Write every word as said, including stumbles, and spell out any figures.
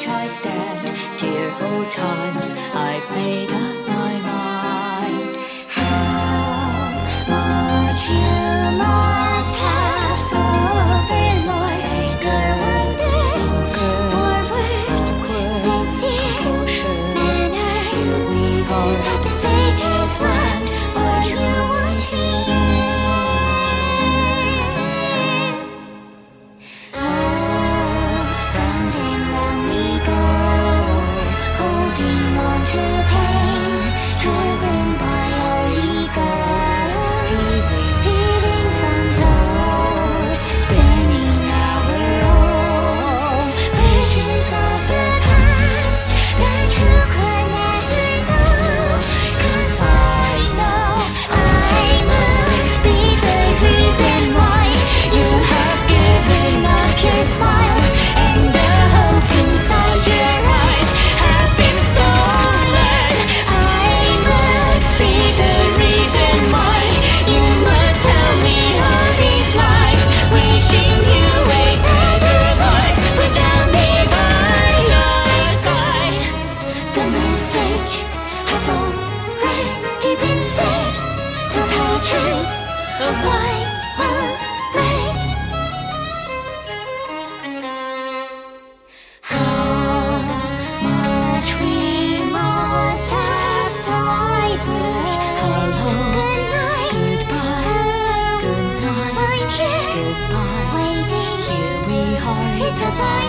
which I stand. Dear old times, I've made up my mind. How much you must have suffered, Lord. Vigor, wonder, forward, sincere manners. We are at the fated land where you want to do. Round and round we go, holding on to pain, driven by our egos, feelings untold, spinning our own visions of the past that you could never know. 'Cause I know I must be the reason why you have given up your smiles, and the hope inside your eyes have been stolen. I must be the reason why you must tell me all these lies, wishing you a better life without me by your side. The message has already been said through pages of violet. How much we must have diverged. Hello, good night, goodbye, good night, I'm here, goodbye, waiting. Here we are, it's a fire.